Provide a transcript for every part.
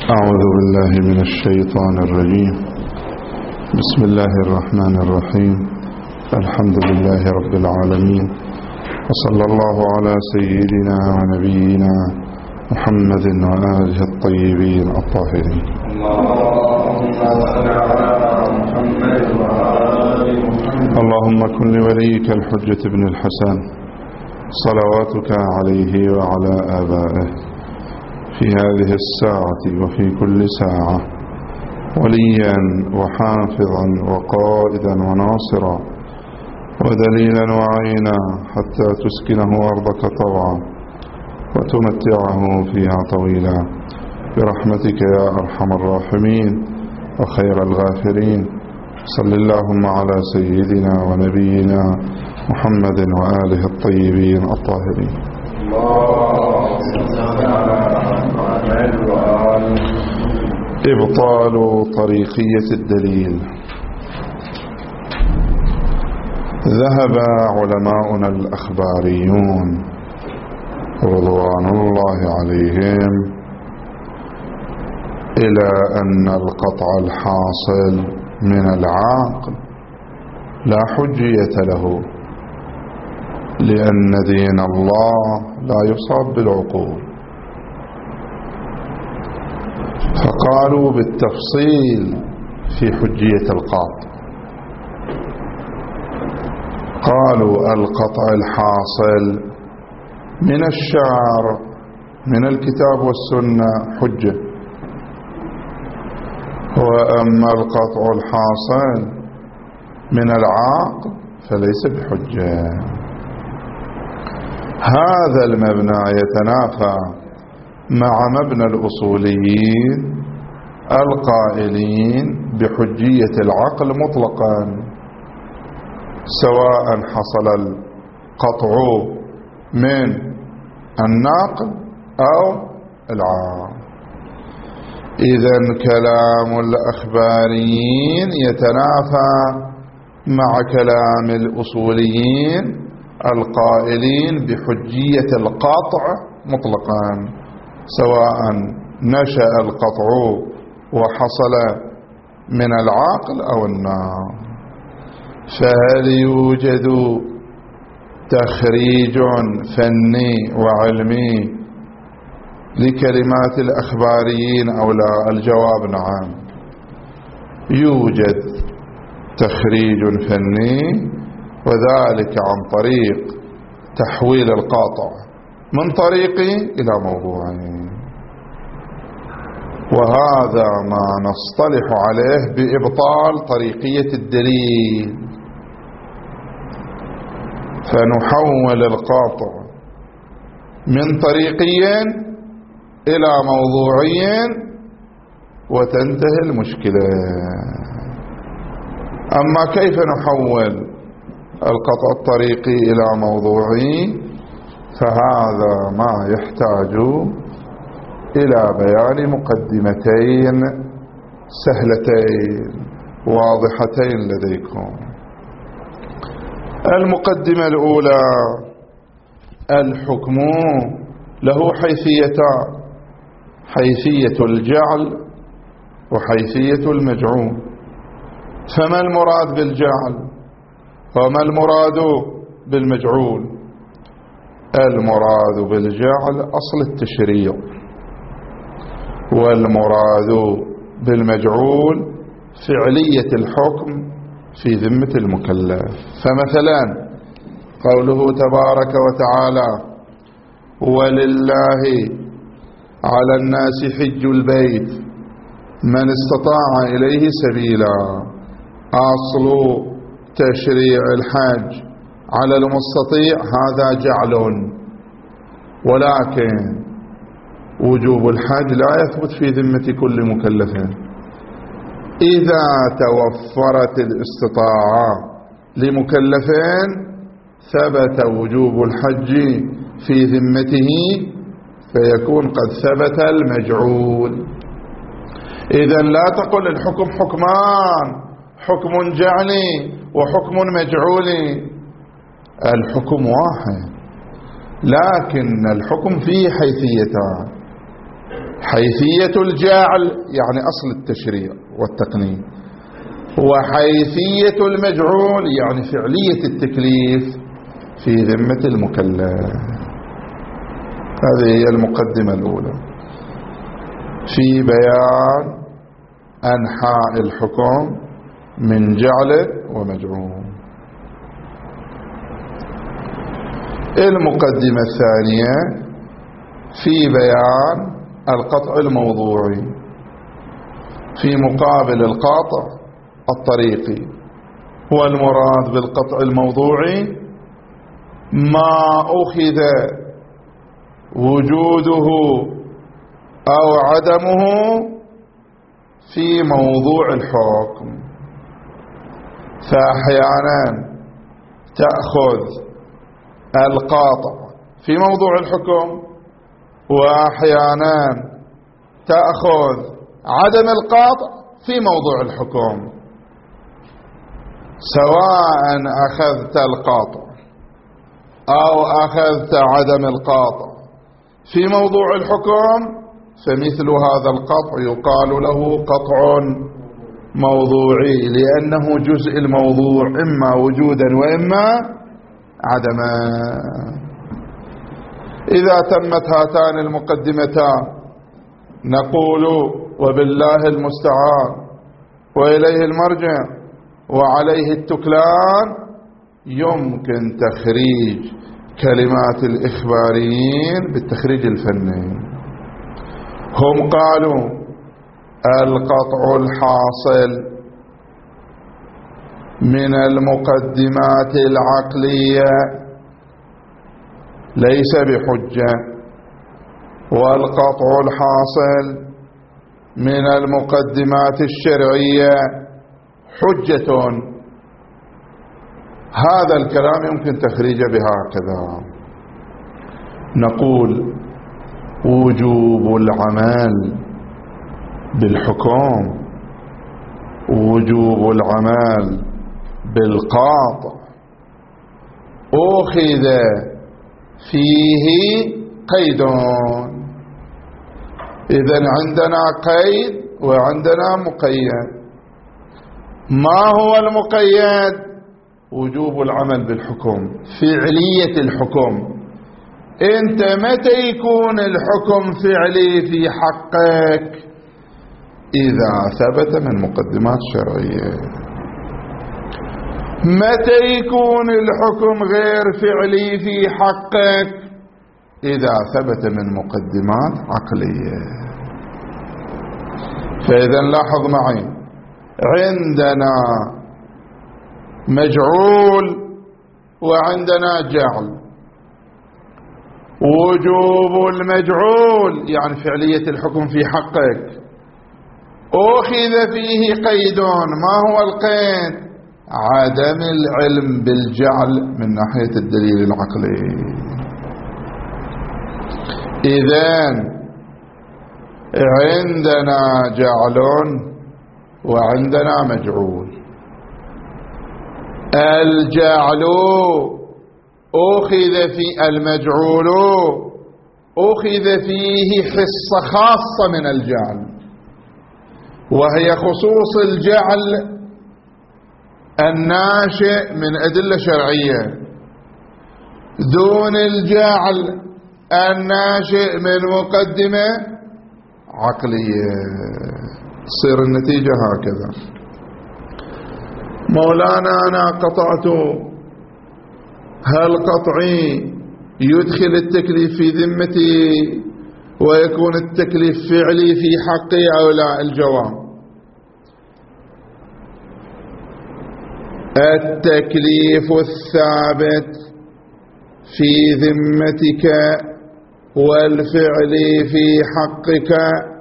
أعوذ بالله من الشيطان الرجيم. بسم الله الرحمن الرحيم. الحمد لله رب العالمين، وصلى الله على سيدنا ونبينا محمد وآله الطيبين الطاهرين. اللهم كن لوليك الحجة بن الحسن صلواتك عليه وعلى آبائه في هذه الساعة وفي كل ساعة وليا وحافظا وقائدا وناصرا ودليلا وعينا حتى تسكنه أرضك طوعا وتمتعه فيها طويلا برحمتك يا أرحم الراحمين وخير الغافرين. صل اللهم على سيدنا ونبينا محمد وآله الطيبين الطاهرين. إبطال طريقية الدليل. ذهب علماؤنا الأخباريون رضوان الله عليهم إلى أن القطع الحاصل من العقل لا حجية له، لأن دين الله لا يصاب بالعقول. فقالوا بالتفصيل في حجية القاطع، قالوا القطع الحاصل من الشرع من الكتاب والسنة حجة، وأما القطع الحاصل من العقل فليس بحجة. هذا المبنى يتنافى مع مبنى الأصوليين القائلين بحجية العقل مطلقا، سواء حصل القطع من الناقل أو العقل. إذن كلام الأخباريين يتنافى مع كلام الأصوليين القائلين بحجية القطع مطلقا، سواء نشأ القطع وحصل من العقل أو النار. فهل يوجد تخريج فني وعلمي لكلمات الأخباريين أو لا؟ الجواب نعم، يوجد تخريج فني، وذلك عن طريق تحويل القاطع من طريقي إلى موضوعي، وهذا ما نصطلح عليه بإبطال طريقية الدليل. فنحول القاطع من طريقي إلى موضوعي وتنتهي المشكلة. أما كيف نحول القطع الطريقي إلى موضوعي فهذا ما يحتاج إلى بيان مقدمتين سهلتين واضحتين لديكم. المقدمة الأولى: الحكم له حيثيتان، حيثية الجعل وحيثية المجعول. فما المراد بالجعل وما المراد بالمجعول؟ المراد بالجعل أصل التشريع، والمراد بالمجعول فعلية الحكم في ذمة المكلف. فمثلا قوله تبارك وتعالى: ولله على الناس حج البيت من استطاع إليه سبيلا. أصل تشريع الحج على المستطيع، هذا جعل، ولكن وجوب الحج لا يثبت في ذمة كل مكلف. إذا توفرت الاستطاعة لمكلفين ثبت وجوب الحج في ذمته، فيكون قد ثبت المجعول. إذن لا تقل الحكم حكمان، حكم جعلي وحكم مجعولي. الحكم واحد، لكن الحكم فيه حيثيتان. حيثية الجعل يعني أصل التشريع والتقنين، وحيثية المجعول يعني فعلية التكليف في ذمة المكلف. هذه هي المقدمة الأولى في بيان أنحاء الحكم من جعل ومجعول. المقدمة الثانية في بيان القطع الموضوعي في مقابل القاطع الطريقي. والمراد بالقطع الموضوعي ما أخذ وجوده أو عدمه في موضوع الحكم، فأحيانا تأخذ القاطع في موضوع الحكم، وأحيانا تأخذ عدم القاطع في موضوع الحكم. سواء أخذت القاطع أو أخذت عدم القاطع في موضوع الحكم، فمثل هذا القطع يقال له قطع موضوعي، لأنه جزء الموضوع إما وجودا وإما عدما. إذا تمت هاتان المقدمتان نقول وبالله المستعان وإليه المرجع وعليه التكلان، يمكن تخريج كلمات الإخباريين بالتخريج الفني. هم قالوا القطع الحاصل من المقدمات العقلية ليس بحجة، والقطع الحاصل من المقدمات الشرعية حجة. هذا الكلام يمكن تخريجه بهكذا. نقول وجوب العمل بالحكم، وجوب العمل بالقاطع أخذ فيه قيد. إذن عندنا قيد وعندنا مقيد. ما هو المقيد؟ وجوب العمل بالحكم، فعلية الحكم. انت متى يكون الحكم فعلي في حقك؟ إذا ثبت من مقدمات شرعية. متى يكون الحكم غير فعلي في حقك؟ إذا ثبت من مقدمات عقلية. فإذا لاحظ معي، عندنا مجعول وعندنا جعل. وجوب المجعول يعني فعلية الحكم في حقك أخذ فيه قيد. ما هو القيد؟ عدم العلم بالجعل من ناحية الدليل العقلي. إذن عندنا جعل وعندنا مجعول. الجعل أخذ في المجعول أخذ فيه حصة خاصة من الجعل، وهي خصوص الجعل الناشئ من أدلة شرعية دون الجعل الناشئ من مقدمة عقلية. تصير النتيجة هكذا. مولانا أنا قطعت، هل قطعي يدخل التكليف في ذمتي ويكون التكليف فعلي في حقي أو لا؟ الجواب التكليف الثابت في ذمتك والفعل في حقك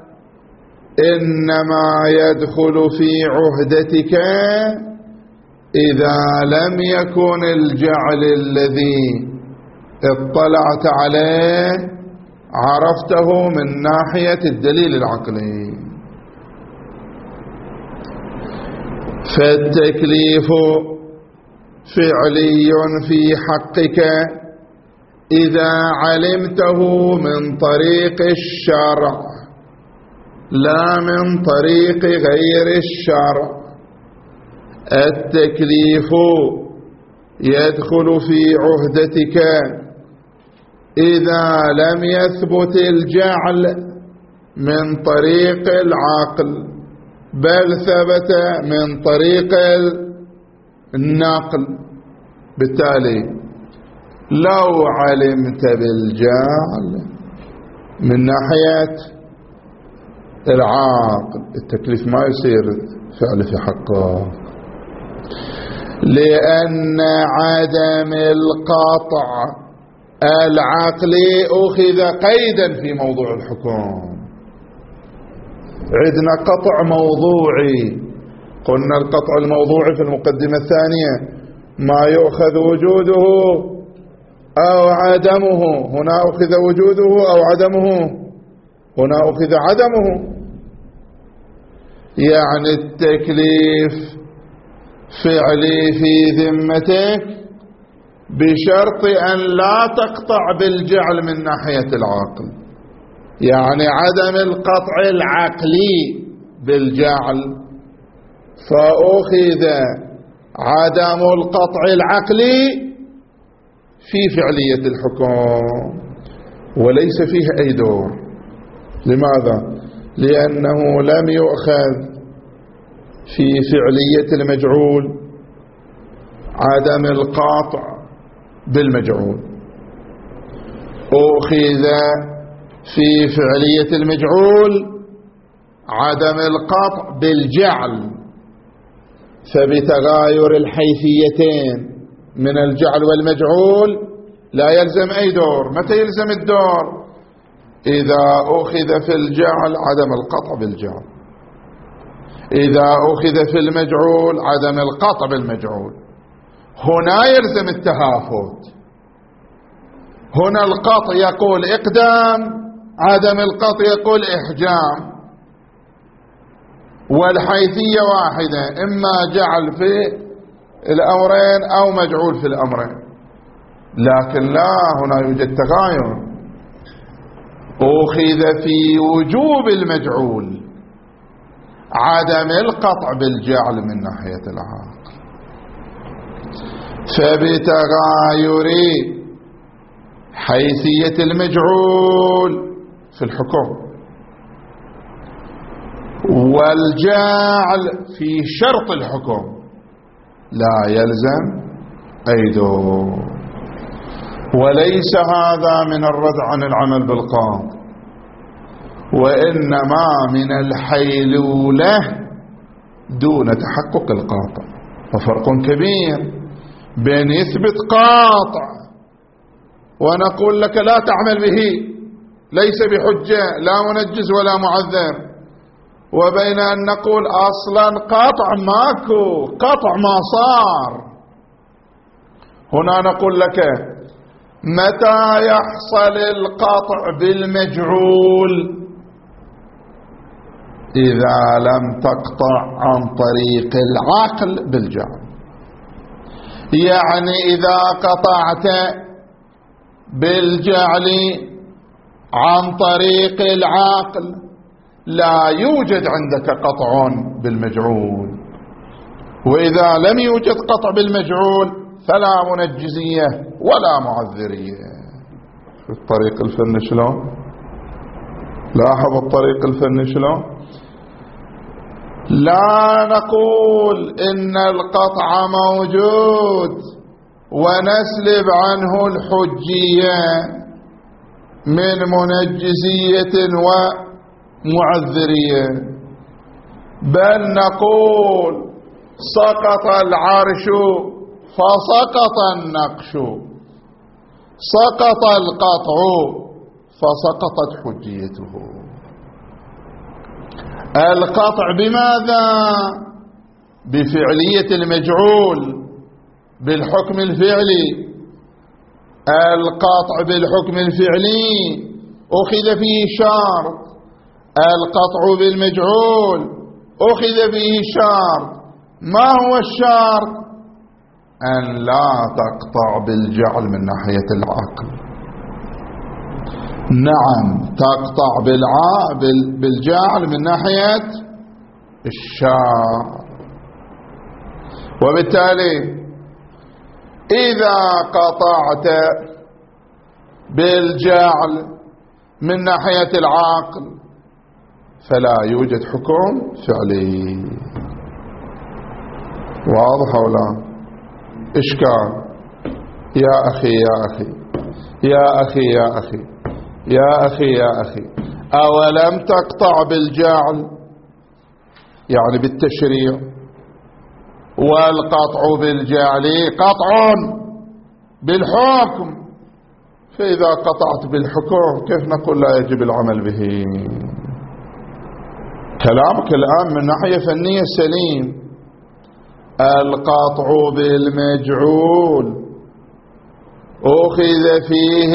إنما يدخل في عهدتك إذا لم يكن الجعل الذي اطلعت عليه عرفته من ناحية الدليل العقلي. فالتكليف فعلي في حقك إذا علمته من طريق الشرع لا من طريق غير الشرع. التكليف يدخل في عهدتك إذا لم يثبت الجعل من طريق العقل، بل ثبت من طريق النقل. بالتالي لو علمت بالجعل من ناحية العقل، التكليف ما يصير فعل في حقه، لأن عدم القطع العقلي أخذ قيدا في موضوع الحكم. عندنا قطع موضوعي، قلنا القطع الموضوعي في المقدمة الثانية ما يؤخذ وجوده أو عدمه، هنا أخذ وجوده أو عدمه، هنا أخذ عدمه. يعني التكليف فعلي في ذمتك بشرط أن لا تقطع بالجعل من ناحية العقل، يعني عدم القطع العقلي بالجعل، فأخذ عدم القطع العقلي في فعلية الحكم وليس فيه أي دور. لماذا؟ لأنه لم يؤخذ في فعلية المجعول عدم القطع بالمجعول، أخذ في فعلية المجعول عدم القطع بالجعل، فبتغاير الحيثيتين من الجعل والمجعول لا يلزم أي دور. متى يلزم الدور؟ إذا أخذ في الجعل عدم القطع بالجعل، إذا أخذ في المجعول عدم القطع بالمجعول. هنا يلزم التهافت، هنا القطع يقول إقدام، عدم القطع يقول إحجام، والحيثية واحدة، إما جعل في الأمرين أو مجعول في الأمرين. لكن لا، هنا يوجد تغاير، أخذ في وجوب المجعول عدم القطع بالجعل من ناحية العقل، فبتغاير حيثية المجعول في الحكم والجعل في شرط الحكم لا يلزم أي دور. وليس هذا من الرد عن العمل بالقاطع، وإنما من الحيلولة دون تحقق القاطع. وفرق كبير بين يثبت قاطع ونقول لك لا تعمل به ليس بحجة لا منجز ولا معذر، وبين أن نقول أصلا قطع ماكو، قطع ما صار. هنا نقول لك متى يحصل القطع بالمجعول؟ إذا لم تقطع عن طريق العقل بالجعل. يعني إذا قطعت بالجعل عن طريق العقل لا يوجد عندك قطع بالمجعول، وإذا لم يوجد قطع بالمجعول فلا منجزية ولا معذرية. الطريق الفن شلون؟ لاحظ الطريق الفن شلون؟ لا نقول إن القطع موجود ونسلب عنه الحجية من منجزية ومعذرية، بل نقول سقط العرش فسقط النقش، سقط القطع فسقطت حجيته. القطع بماذا؟ بفعلية المجعول بالحكم الفعلي. القطع بالحكم الفعلي أخذ فيه شرط، القطع بالمجعول أخذ فيه شرط. ما هو الشرط؟ أن لا تقطع بالجعل من ناحية العقل. نعم تقطع بالجعل من ناحية الشار. وبالتالي إذا قطعت بالجعل من ناحية العقل فلا يوجد حكم فعلي. واضح ولا إشكال؟ يا أخي يا أخي يا أخي يا أخي يا أخي يا أخي، أولم تقطع بالجعل يعني بالتشريع، والقطع بالجعل قطع بالحكم، فإذا قطعت بالحكم كيف نقول لا يجب العمل به؟ كلامك الآن من ناحية فنية سليم. القطع بالمجعول أخذ فيه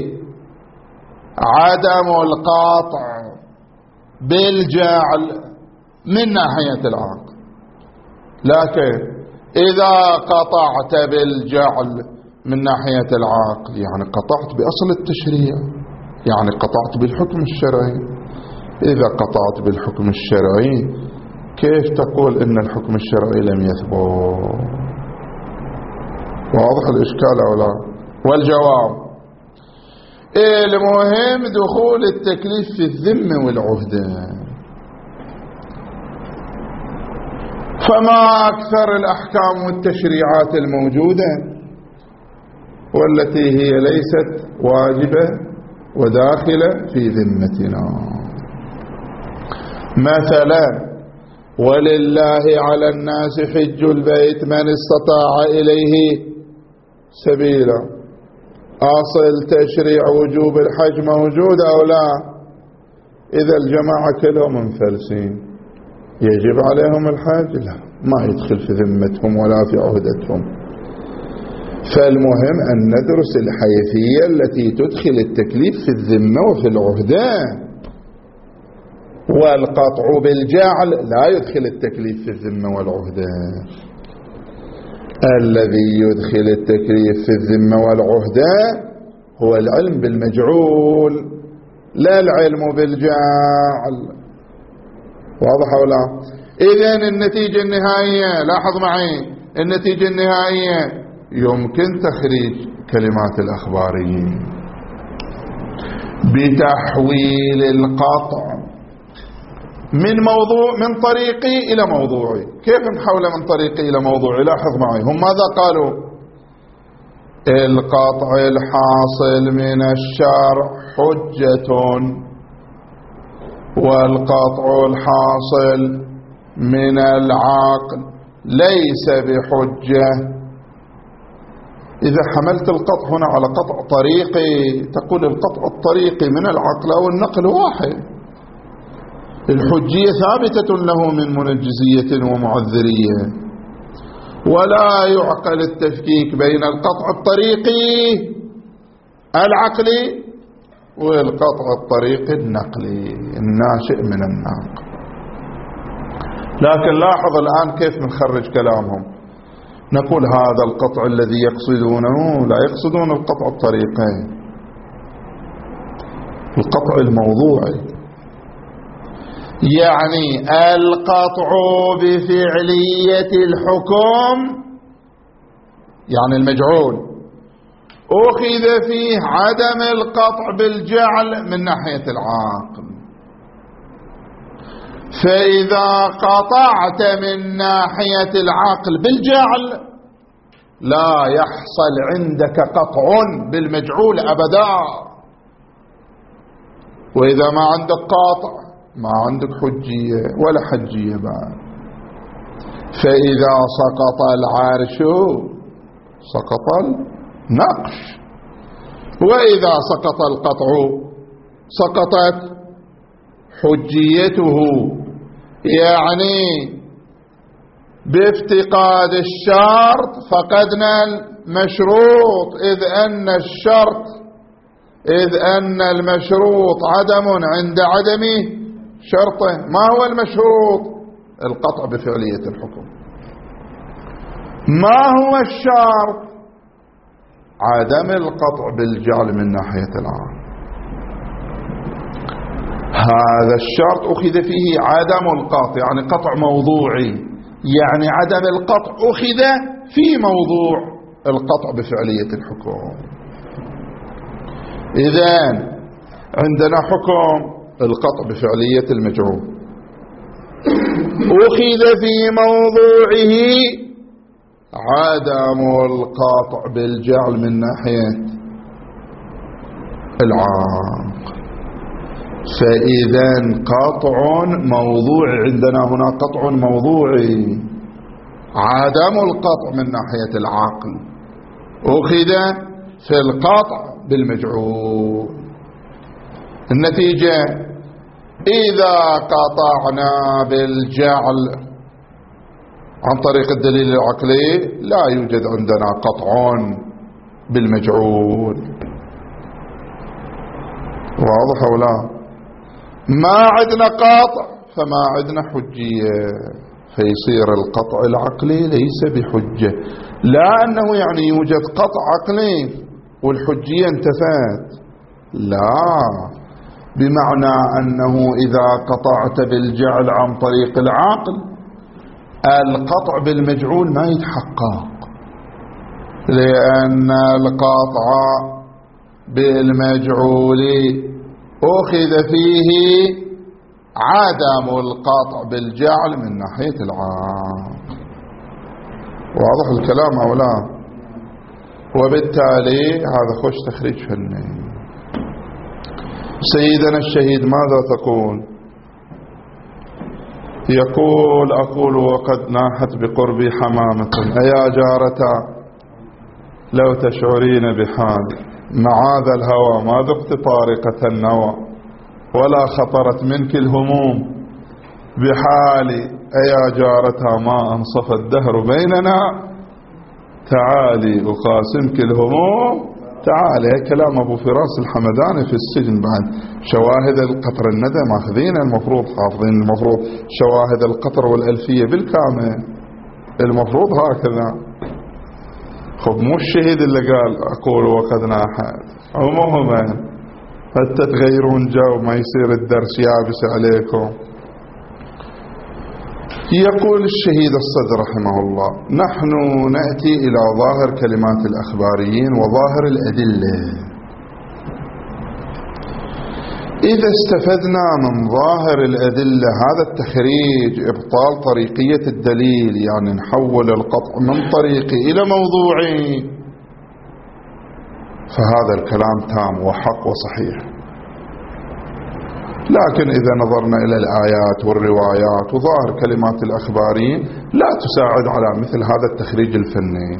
عدم القطع بالجعل من ناحية العقل، لكن إذا قطعت بالجعل من ناحية العقل يعني قطعت بأصل التشريع، يعني قطعت بالحكم الشرعي. إذا قطعت بالحكم الشرعي كيف تقول إن الحكم الشرعي لم يثبت؟ واضح الإشكال أو لا؟ والجواب المهم دخول التكليف في الذمة والعهدة. فما أكثر الأحكام والتشريعات الموجودة والتي هي ليست واجبة وداخلة في ذمتنا. مثلا ولله على الناس حج البيت من استطاع إليه سبيلا. أصل تشريع وجوب الحج موجود أو لا؟ إذا الجماعة كلهم منفلسين يجب عليهم الحج؟ لا، ما يدخل في ذمتهم ولا في عهدتهم. فالمهم أن ندرس الحيثية التي تدخل التكليف في الذمة وفي العهدة. والقطع بالجعل لا يدخل التكليف في الذمة والعهدة. الذي يدخل التكليف في الذمة والعهدة هو العلم بالمجعول لا العلم بالجعل. واضح ولا؟ إذن النتيجة النهائية، لاحظ معي، النتيجة النهائية يمكن تخريج كلمات الأخباريين بتحويل القطع من طريقي إلى موضوعي. كيف نحوله من طريقي إلى موضوعي؟ لاحظ معي، هم ماذا قالوا؟ القطع الحاصل من الشرع حجة، والقطع الحاصل من العقل ليس بحجة. إذا حملت القطع هنا على قطع طريقي تقول القطع الطريقي من العقل أو النقل واحد، الحجية ثابتة له من منجزية ومعذرية، ولا يعقل التفكيك بين القطع الطريقي العقلي والقطع الطريقي النقلي الناشئ من الناقل. لكن لاحظ الآن كيف نخرج كلامهم. نقول هذا القطع الذي يقصدونه لا يقصدون القطع الطريقي، القطع الموضوعي، يعني القطع بفعلية الحكم، يعني المجعول أخذ فيه عدم القطع بالجعل من ناحية العاقل. فإذا قطعت من ناحية العقل بالجعل لا يحصل عندك قطع بالمجعول أبدا. وإذا ما عندك قاطع ما عندك حجية ولا حجية بعد. فإذا سقط العرش سقط النقش، وإذا سقط القطع سقطت حجيته، يعني بافتقاد الشرط فقدنا المشروط، إذ أن المشروط عدم عند عدم شرطه. ما هو المشروط؟ القطع بفعلية الحكم. ما هو الشرط؟ عدم القطع بالجعل من ناحية العام. هذا الشرط أخذ فيه عدم القطع، يعني قطع موضوعي، يعني عدم القطع أخذ في موضوع القطع بفعلية الحكم. إذن عندنا حكم القطع بفعلية المجعول، أخذ في موضوعه عدم القطع بالجعل من ناحية العاقل. فإذا قطع موضوعي، عندنا هنا قطع موضوعي عدم القطع من ناحية العاقل أخذ في القطع بالمجعول. النتيجة إذا قطعنا بالجعل عن طريق الدليل العقلي لا يوجد عندنا قطع بالمجعول. واضح أو لا؟ ما عندنا قطع فما عندنا حجية، فيصير القطع العقلي ليس بحجة، لا أنه يعني يوجد قطع عقلي والحجية انتفت، لا، بمعنى أنه إذا قطعت بالجعل عن طريق العقل القطع بالمجعول ما يتحقق، لأن القطع بالمجعول أخذ فيه عدم القطع بالجعل من ناحية العاقل. واضح الكلام أو لا؟ وبالتالي هذا خوش تخريج فني. سيدنا الشهيد ماذا تقول؟ يقول أقول وقد ناحت بقربي حمامة أيا جارتا لو تشعرين بحالي، معاذ الهوى ما ذقت طارقة النوى ولا خطرت منك الهموم بحالي، أيا جارتا ما أنصف الدهر بيننا تعالي أقاسمك الهموم تعالي. كلام أبو فراس الحمداني في السجن بعد شواهد القطر الندى ماخذين، المفروض حافظين، المفروض شواهد القطر والألفية بالكامل، المفروض هكذا. خب مو الشهيد اللي قال أقول وقد ناحت، عموما حتى تغيرون جو ما يصير الدرس يابس عليكم. يقول الشهيد الصدر رحمه الله نحن نأتي إلى ظاهر كلمات الأخباريين وظاهر الأدلة. إذا استفدنا من ظاهر الأدلة هذا التخريج إبطال طريقية الدليل، يعني نحول القطع من طريقي إلى موضوعي، فهذا الكلام تام وحق وصحيح. لكن إذا نظرنا إلى الآيات والروايات وظاهر كلمات الأخباريين لا تساعد على مثل هذا التخريج الفني.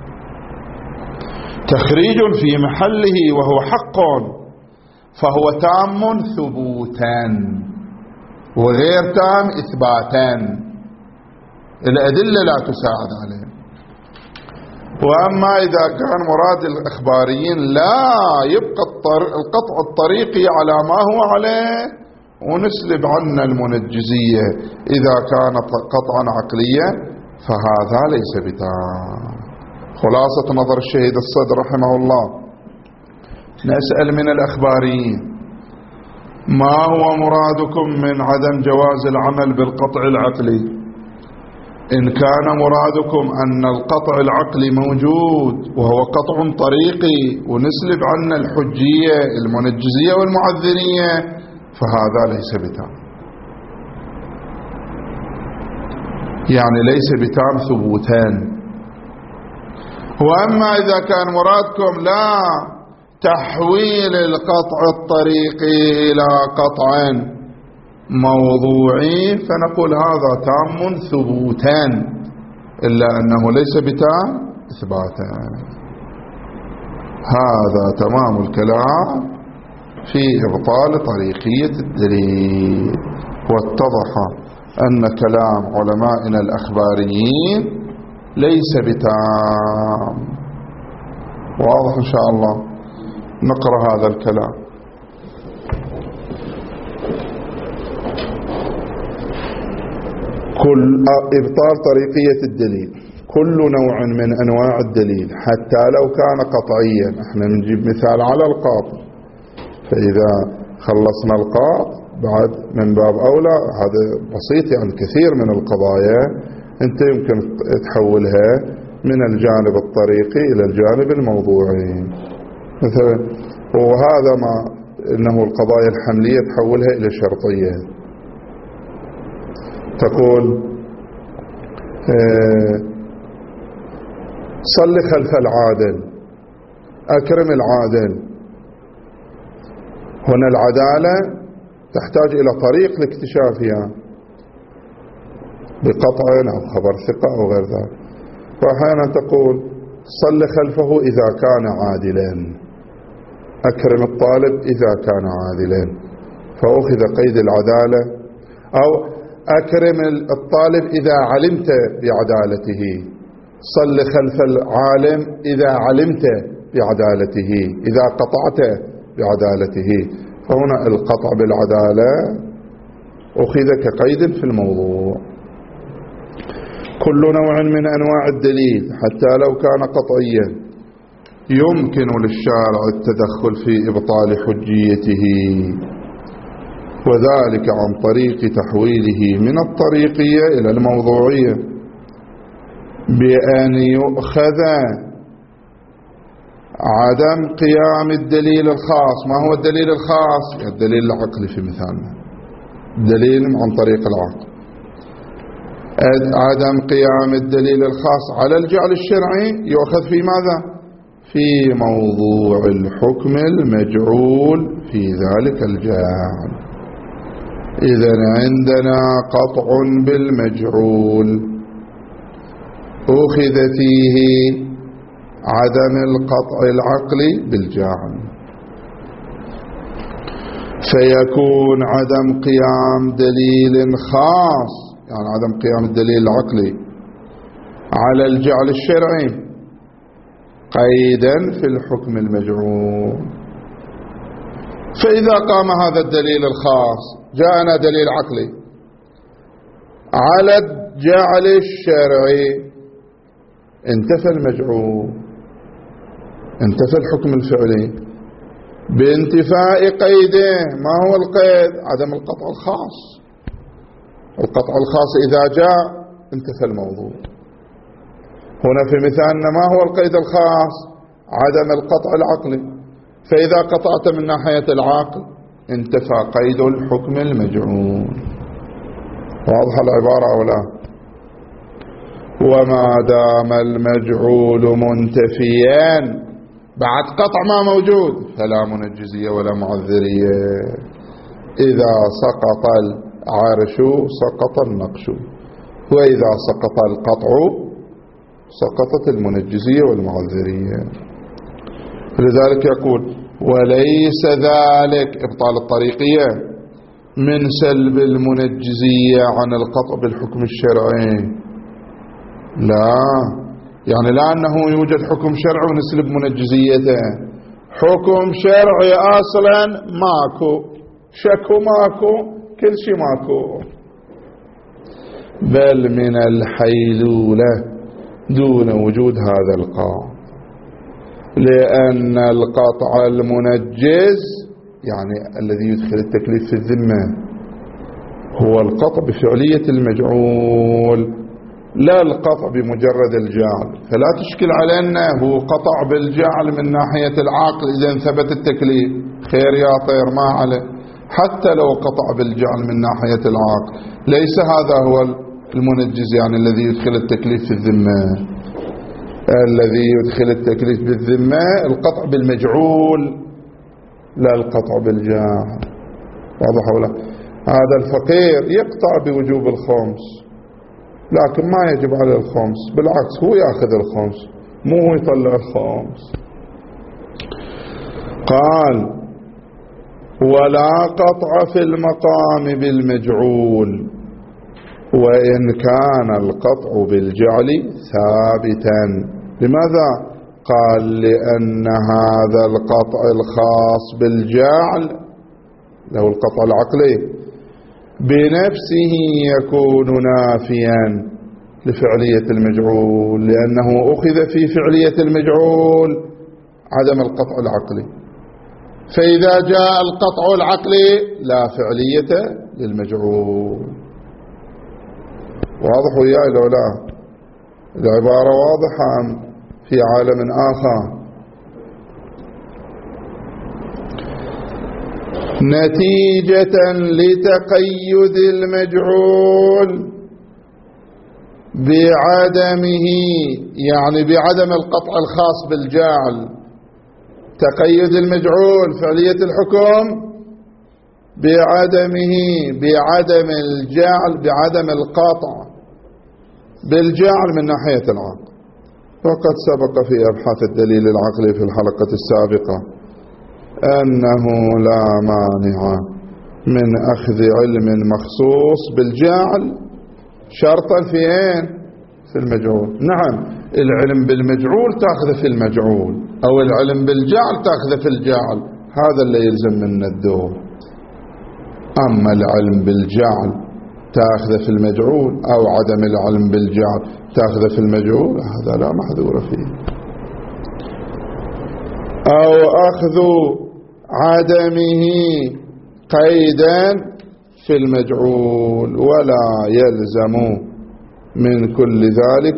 تخريج في محله وهو حق، فهو تام ثبوتا وغير تام إثباتا، الأدلة لا تساعد عليه. وأما إذا كان مراد الأخباريين لا يبقى القطع الطريقي على ما هو عليه ونسلب عنا المنجزية إذا كانت قطعا عقليا، فهذا ليس بتام. خلاصة نظر الشهيد الصدر رحمه الله نسأل من الأخباريين ما هو مرادكم من عدم جواز العمل بالقطع العقلي؟ إن كان مرادكم أن القطع العقلي موجود وهو قطع طريقي ونسلب عنا الحجية المنجزية والمعذرية فهذا ليس بتام، يعني ليس بتام ثبوتان. وأما إذا كان مرادكم لا تحويل القطع الطريقي إلى قطع موضوعي فنقول هذا تام ثبوتان، إلا أنه ليس بتام إثباتا. هذا تمام الكلام في إبطال طريقية الدليل. واتضح أن كلام علمائنا الأخباريين ليس بتام. واضح إن شاء الله؟ نقرأ هذا الكلام. كل إبطال طريقية الدليل كل نوع من أنواع الدليل حتى لو كان قطعيا. احنا نجيب مثال على القاطع، فإذا خلصنا القاطع بعد من باب أولى هذا بسيط، يعني كثير من القضايا أنت يمكن تحولها من الجانب الطريقي إلى الجانب الموضوعي مثلا. وهذا ما إنه القضايا الحملية تحولها إلى شرطية. تقول صل خلف العادل، أكرم العادل. هنا العدالة تحتاج إلى طريق لاكتشافها بقطع أو خبر ثقة أو غير ذلك. وأحيانا تقول صل خلفه إذا كان عادلا، أكرم الطالب إذا كان عادلا، فأخذ قيد العدالة. أو أكرم الطالب إذا علمت بعدالته، صل خلف العالم إذا علمت بعدالته، إذا قطعت بعدالته. فهنا القطع بالعدالة أخذ كقيد في الموضوع. كل نوع من أنواع الدليل حتى لو كان قطعيا يمكن للشارع التدخل في إبطال حجيته، وذلك عن طريق تحويله من الطريقية إلى الموضوعية بأن يؤخذ عدم قيام الدليل الخاص. ما هو الدليل الخاص؟ الدليل العقلي في مثالنا، دليل عن طريق العقل. عدم قيام الدليل الخاص على الجعل الشرعي يؤخذ في ماذا؟ في موضوع الحكم المجعول في ذلك الجعل. إذن عندنا قطع بالمجعول أخذ فيه عدم القطع العقلي بالجعل، فيكون عدم قيام دليل خاص، يعني عدم قيام الدليل العقلي على الجعل الشرعي قيدا في الحكم المجعول. فإذا قام هذا الدليل الخاص، جاءنا دليل عقلي على الجعل الشرعي، انتفى المجعول، انتفى الحكم الفعلي بانتفاء قيده. ما هو القيد؟ عدم القطع الخاص. القطع الخاص إذا جاء انتفى الموضوع. هنا في مثالنا ما هو القيد الخاص؟ عدم القطع العقلي. فإذا قطعت من ناحية العقل انتفى قيد الحكم المجعول. واضح العبارة أو لا؟ وما دام المجعول منتفيا بعد قطع ما موجود فلا منجزية ولا معذرية. إذا سقط العرش سقط النقش، وإذا سقط القطع سقطت المنجزية والمعذرية. لذلك يقول وليس ذلك إبطال الطريقية من سلب المنجزية عن القطع بالحكم الشرعي، لا، يعني لا أنه يوجد حكم شرعي ونسلب منجزيته. حكم شرعي أصلا ماكو، شكو ماكو، كل شيء ماكو. بل من الحيلولة دون وجود هذا القطع، لأن القطع المنجز يعني الذي يدخل التكليف في الذمة هو القطع بفعلية المجعول، لا القطع بمجرد الجعل. فلا تشكل علينا هو قطع بالجعل من ناحية العقل إذا ثبت التكليف، خير يا طير ما عليه. حتى لو قطع بالجعل من ناحية العقل ليس هذا هو المنجز، يعني الذي يدخل التكليف في الذمة. الذي يدخل التكليف بالذمة القطع بالمجعول لا القطع بالجعل. واضح ولا؟ هذا الفقير يقطع بوجوب الخمس لكن ما يجب عليه الخمس، بالعكس هو يأخذ الخمس مو هو يطلع الخمس. قال ولا قطع في المقام بالمجعول وإن كان القطع بالجعل ثابتا. لماذا؟ قال لأن هذا القطع الخاص بالجعل له القطع العقلي بنفسه يكون نافيا لفعلية المجعول، لأنه أخذ في فعلية المجعول عدم القطع العقلي. فإذا جاء القطع العقلي لا فعلية للمجعول. واضح وياي لو لا؟ العبارة واضحة أم في عالم آخر؟ نتيجة لتقيد المجعول بعدمه، يعني بعدم القطع الخاص بالجاعل، تقيد المجعول فعلية الحكم بعدمه، بعدم الجعل، بعدم القطع بالجعل من ناحية العقل. وقد سبق في أبحاث الدليل العقلي في الحلقة السابقة أنه لا مانع من أخذ علم مخصوص بالجعل شرطا في في المجعول. نعم، العلم بالمجعول تأخذ في المجعول، أو العلم بالجعل تأخذ في الجعل، هذا اللي يلزم منا الدور. أما العلم بالجعل تأخذ في المجعول أو عدم العلم بالجعل تأخذ في المجعول، هذا لا محذور فيه. أو أخذ عدمه قيدا في المجعول ولا يلزم من كل ذلك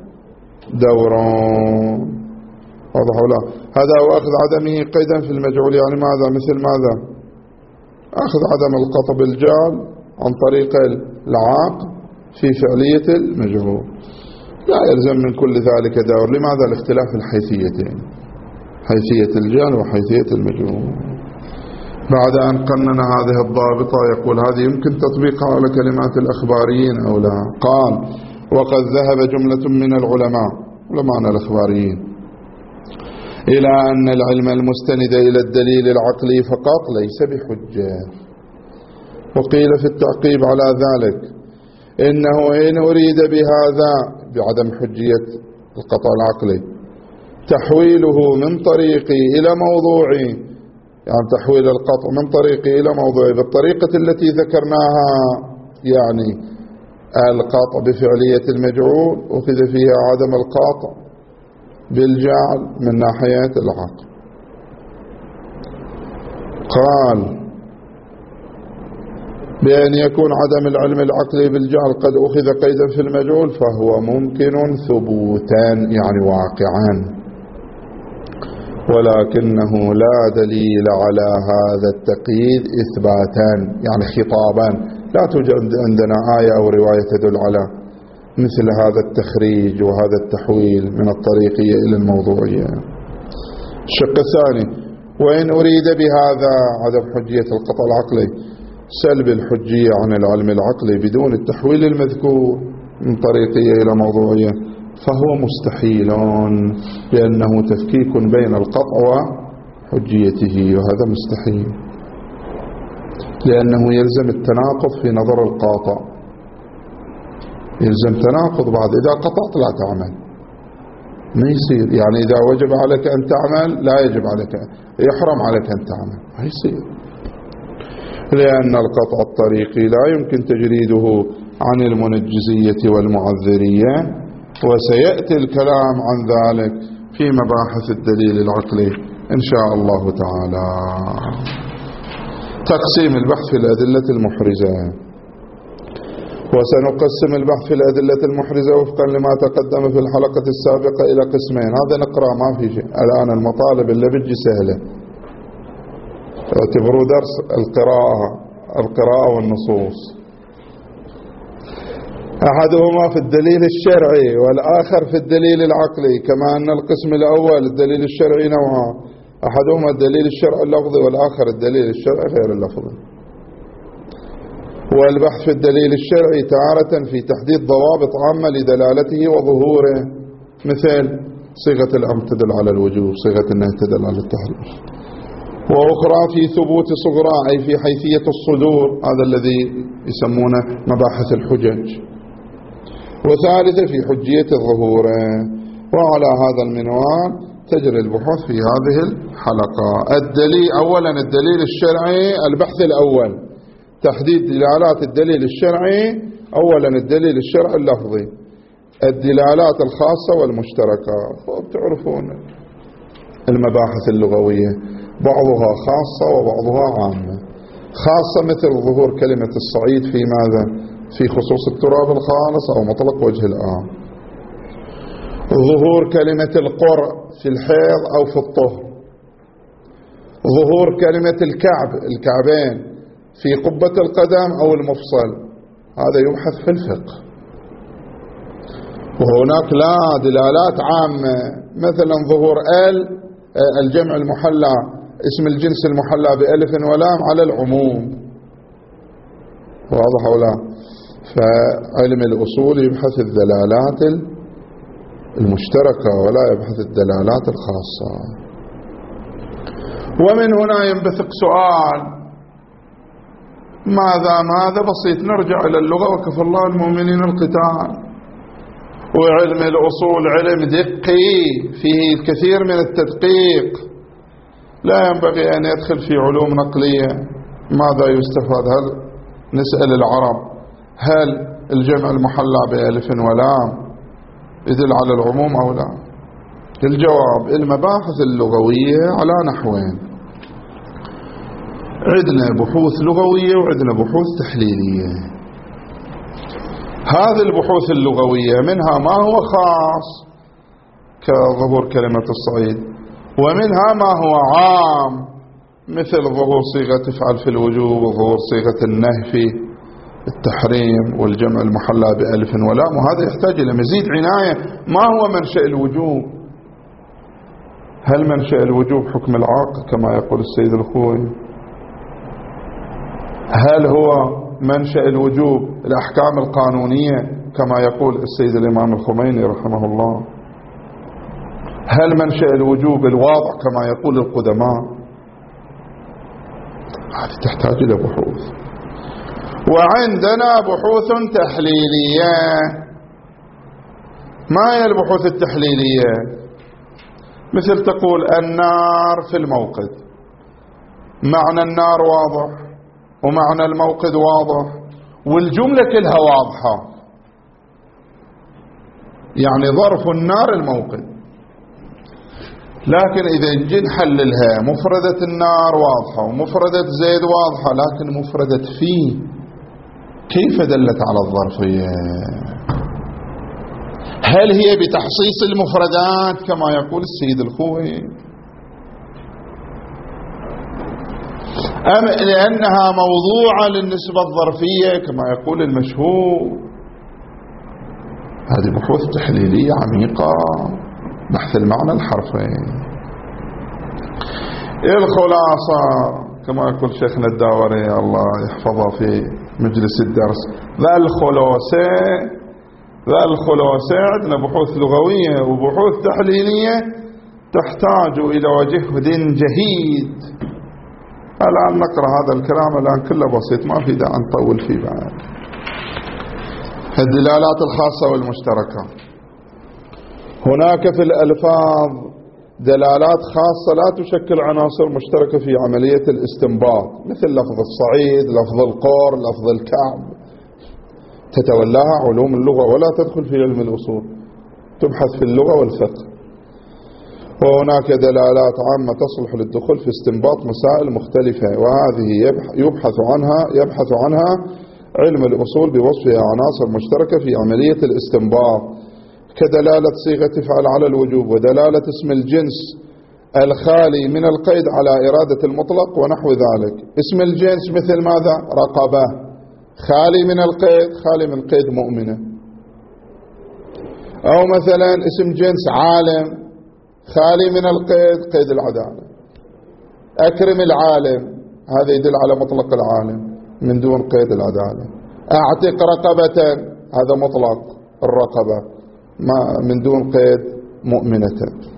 دوران. واضح ولا؟ هذا هو أخذ عدمه قيدا في المجعول، يعني ماذا؟ مثل ماذا؟ أخذ عدم القطع بالجعل عن طريق العقل في فعلية المجعول، لا يلزم من كل ذلك دور. لماذا؟ الاختلاف الحيثيتين، حيثية الجعل وحيثية المجعول. بعد أن قنن هذه الضابطة يقول هذه يمكن تطبيقها على كلمات الأخباريين أو لا؟ قال: وقد ذهب جملة من العلماء الأخباريين إلى أن العلم المستند إلى الدليل العقلي فقط ليس بحجة. وقيل في التعقيب على ذلك إنه إن أريد بهذا بعدم حجية القطع العقلي تحويله من طريقي إلى موضوعي، يعني تحويل القطع من طريقي إلى موضوعي بالطريقة التي ذكرناها، يعني القطع بفعلية المجعول أخذ فيها عدم القطع بالجعل من ناحية العقل. قال: بأن يكون عدم العلم العقلي بالجعل قد أخذ قيدا في المجعول فهو ممكن ثبوتا، يعني واقعا، ولكنه لا دليل على هذا التقييد إثباتا، يعني خطابا. لا توجد عندنا آية أو رواية تدل على مثل هذا التخريج وهذا التحويل من الطريقية إلى الموضوعية. الشق الثاني: وإن أريد بهذا عدم حجية القطع العقلي سلب الحجية عن العلم العقلي بدون التحويل المذكور من طريقية إلى موضوعية فهو مستحيل، لأنه تفكيك بين القطع وحجيته، وهذا مستحيل لأنه يلزم التناقض في نظر القاطع، يلزم تناقض. بعد إذا قطعت لا تعمل، ما يصير. يعني إذا وجب عليك أن تعمل لا يجب عليك، يحرم عليك أن تعمل، ما يصير، لأن القطع الطريقي لا يمكن تجريده عن المنجزية والمعذرية، وسيأتي الكلام عن ذلك في مباحث الدليل العقلي إن شاء الله تعالى. تقسيم البحث في الأدلة المحرزة. وسنقسم البحث في الأدلة المحرزة وفقا لما تقدم في الحلقة السابقة إلى قسمين. هذا نقرأ ما في شيء الآن، المطالب اللي بتجي سهلة، اعتبروا درس القراءة والنصوص. أحدهما في الدليل الشرعي والآخر في الدليل العقلي، كما أن القسم الأول الدليل الشرعي نوعان: أحدهما الدليل الشرعي اللفظي والآخر الدليل الشرعي غير اللفظي. والبحث في الدليل الشرعي تارة في تحديد ضوابط عامة لدلالته وظهوره، مثل صيغة الأمر تدل على الوجوب، صيغة النهي تدل على التحريم، وأخرى في ثبوت صغرى أي في حيثية الصدور، هذا الذي يسمونه مباحث الحجج، وثالثة في حجية الظهور. وعلى هذا المنوال تجري البحوث في هذه الحلقة. أولا الدليل الشرعي، البحث الأول تحديد دلالات الدليل الشرعي. أولا الدليل الشرعي اللفظي، الدلالات الخاصة والمشتركة، تعرفون المباحث اللغوية، بعضها خاصة وبعضها عامة. خاصة مثل ظهور كلمة الصعيد في ماذا؟ في خصوص التراب الخالص أو مطلق وجه الآن. ظهور كلمة القرء في الحيض أو في الطهر. ظهور كلمة الكعبين في قبة القدم أو المفصل، هذا يبحث في الفقه. وهناك لا دلالات عامة، مثلا ظهور الجمع المحلى، اسم الجنس المحلى بألف ولام على العموم، واضح أو لا؟ فعلم الأصول يبحث الدلالات المشتركة ولا يبحث الدلالات الخاصة. ومن هنا ينبثق سؤال: ماذا بسيط، نرجع إلى اللغة وكفى الله المؤمنين القتال. وعلم الأصول علم دقي فيه الكثير من التدقيق، لا ينبغي أن يدخل في علوم نقلية. ماذا يستفاد؟ هل نسأل العرب هل الجمع المحلى بألف ولام يدل على العموم أو لا؟ الجواب: المباحث اللغوية على نحوين: عندنا بحوث لغوية وعندنا بحوث تحليلية. هذه البحوث اللغوية منها ما هو خاص كظهور كلمة الصعيد، ومنها ما هو عام مثل ظهور صيغة تفعل في الوجوب وظهور صيغة النهي في التحريم والجمع المحلى بألف ولام، وهذا يحتاج إلى مزيد عناية. ما هو منشأ الوجوب؟ هل منشأ الوجوب حكم العاقل كما يقول السيد الخوئي؟ هل هو منشأ الوجوب الأحكام القانونية كما يقول السيد الإمام الخميني رحمه الله؟ هل منشأ الوجوب الواضع كما يقول القدماء؟ هذه تحتاج إلى بحوث. وعندنا بحوث تحليلية. ما هي البحوث التحليلية؟ مثل تقول النار في الموقد، معنى النار واضح ومعنى الموقد واضح والجملة كلها واضحة، يعني ظرف النار الموقد. لكن إذا نجي نحللها، مفردة النار واضحة ومفردة زيد واضحة، لكن مفردة فيه كيف دلت على الظرفية؟ هل هي بتحصيص المفردات كما يقول السيد الخوئي، أم لأنها موضوعة للنسبة الظرفية كما يقول المشهور؟ هذه بحوث تحليلية عميقة، بحث المعنى الحرفي. الخلاصة كما يقول شيخنا الداوري الله يحفظه في مجلس الدرس: ذا الخلاصة عندنا بحوث لغوية وبحوث تحليلية تحتاج إلى جهد جهيد. الآن نقرأ هذا الكلام، الآن كله بسيط ما في داعي نطول فيه بعد. الدلالات الخاصة والمشتركة: هناك في الألفاظ دلالات خاصة لا تشكل عناصر مشتركة في عملية الاستنباط، مثل لفظ الصعيد، لفظ القور، لفظ الكعب، تتولاها علوم اللغة ولا تدخل في علم الأصول، تبحث في اللغة والفقه. وهناك دلالات عامة تصلح للدخول في استنباط مسائل مختلفة، وهذه يبحث عنها علم الأصول بوصفها عناصر مشتركة في عملية الاستنباط، كدلالة صيغة تفعل على الوجوب، ودلالة اسم الجنس الخالي من القيد على إرادة المطلق ونحو ذلك. اسم الجنس مثل ماذا؟ رقبة، خالي من القيد، خالي من قيد مؤمنة. أو مثلا اسم جنس عالم، خالي من القيد، قيد العدالة. أكرم العالم، هذا يدل على مطلق العالم من دون قيد العدالة. أعتق رقبة، هذا مطلق الرقبة من دون قيد مؤمنة.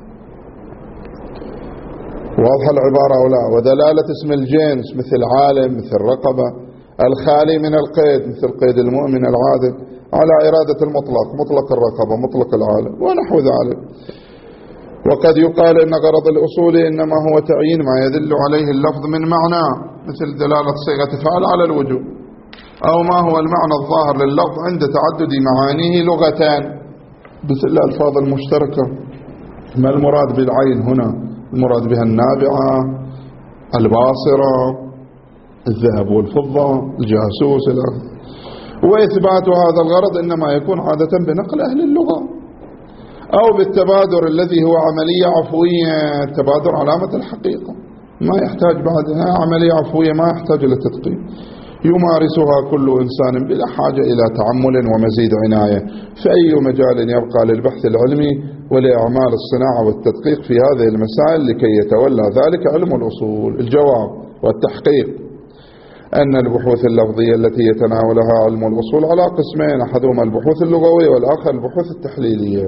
واضح العبارة أو لا؟ ودلالة اسم الجنس مثل عالم، مثل رقبة، الخالي من القيد مثل قيد المؤمن العادل، على إرادة المطلق، مطلق الرقبة، مطلق العالم ونحو ذلك. وقد يقال إن غرض الأصول إنما هو تعيين ما يدل عليه اللفظ من معنى، مثل دلالة صيغة فعل على الوجوب، أو ما هو المعنى الظاهر لللفظ عند تعدد معانيه لغتان، مثل الألفاظ المشتركة. ما المراد بالعين هنا؟ المراد بها النابعة الباصرة، الذهب والفضة، الجاسوس إلى آخره. وإثبات هذا الغرض إنما يكون عادة بنقل أهل اللغة أو بالتبادر الذي هو عملية عفوية. التبادر علامة الحقيقة، ما يحتاج بعدها عملية عفوية، ما يحتاج إلى تدقيق، يمارسها كل إنسان بلا حاجة إلى تعمل ومزيد عناية. فأي مجال يبقى للبحث العلمي ولأعمال الصناعة والتدقيق في هذه المسائل لكي يتولى ذلك علم الأصول؟ الجواب والتحقيق أن البحوث اللفظية التي يتناولها علم الأصول على قسمين، أحدهما البحوث اللغوية والآخر البحوث التحليلية.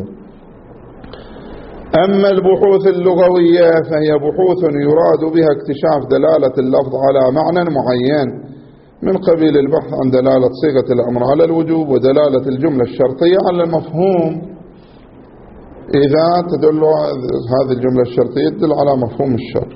أما البحوث اللغوية فهي بحوث يراد بها اكتشاف دلالة اللفظ على معنى معين من قبيل البحث عن دلالة صيغة الأمر على الوجوب ودلالة الجملة الشرطية على المفهوم، إذا تدل هذه الجملة الشرطية تدل على مفهوم الشرط.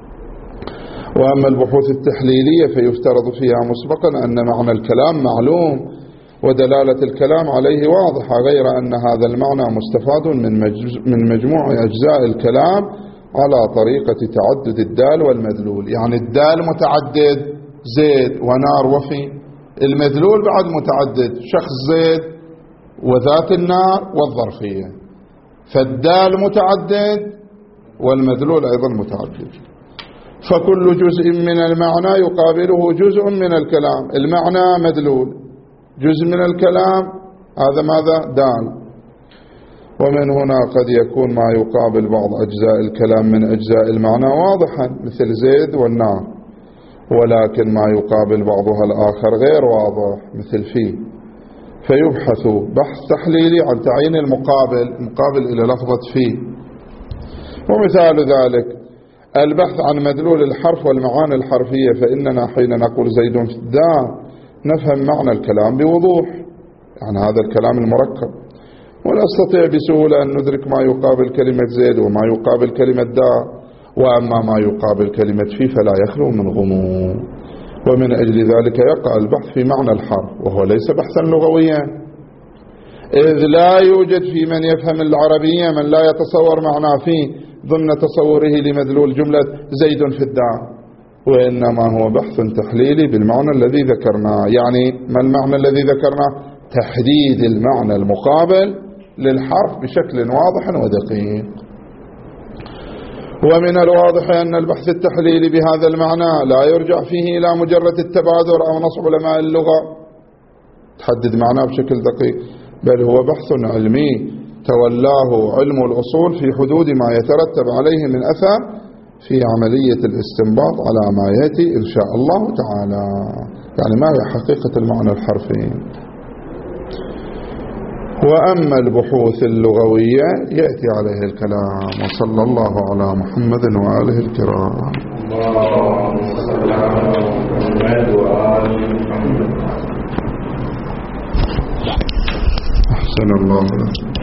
وأما البحوث التحليلية فيفترض فيها مسبقا أن معنى الكلام معلوم ودلالة الكلام عليه واضحة، غير أن هذا المعنى مستفاد من مجموع أجزاء الكلام على طريقة تعدد الدال والمدلول. يعني الدال متعدد، زيد ونار وفي، المدلول بعد متعدد، شخص زيد وذات النار والظرفية. فالدال متعدد والمدلول أيضا متعدد. فكل جزء من المعنى يقابله جزء من الكلام. المعنى مدلول، جزء من الكلام هذا ماذا؟ دال. ومن هنا قد يكون ما يقابل بعض أجزاء الكلام من أجزاء المعنى واضحا مثل زيد والنار، ولكن ما يقابل بعضها الآخر غير واضح مثل فيه، فيبحث بحث تحليلي عن تعيين المقابل إلى لفظة فيه. ومثال ذلك البحث عن مدلول الحرف والمعاني الحرفية، فإننا حين نقول زيد في الدار نفهم معنى الكلام بوضوح، يعني هذا الكلام المركب، ونستطيع بسهولة أن ندرك ما يقابل كلمة زيد وما يقابل كلمة دار. وأما ما يقابل كلمة فيه فلا يخلو من غموض. ومن أجل ذلك يقع البحث في معنى الحرف، وهو ليس بحثا لغويا، إذ لا يوجد في من يفهم العربية من لا يتصور معنى فيه ضمن تصوره لمدلول جملة زيد في الدار، وإنما هو بحث تحليلي بالمعنى الذي ذكرناه. يعني ما المعنى الذي ذكرناه؟ تحديد المعنى المقابل للحرف بشكل واضح ودقيق. ومن الواضح أن البحث التحليلي بهذا المعنى لا يرجع فيه إلى مجرد التبادر أو نصب علماء اللغة تحدد معناه بشكل دقيق، بل هو بحث علمي تولاه علم الأصول في حدود ما يترتب عليه من أثر في عملية الاستنباط على ما يأتي إن شاء الله تعالى. يعني ما هي حقيقة المعنى الحرفي. وأما البحوث اللغوية يأتي عليه الكلام. وصلى الله على محمد وآله الكرام. اللهم صل على محمد وآل محمد. أحسن الله.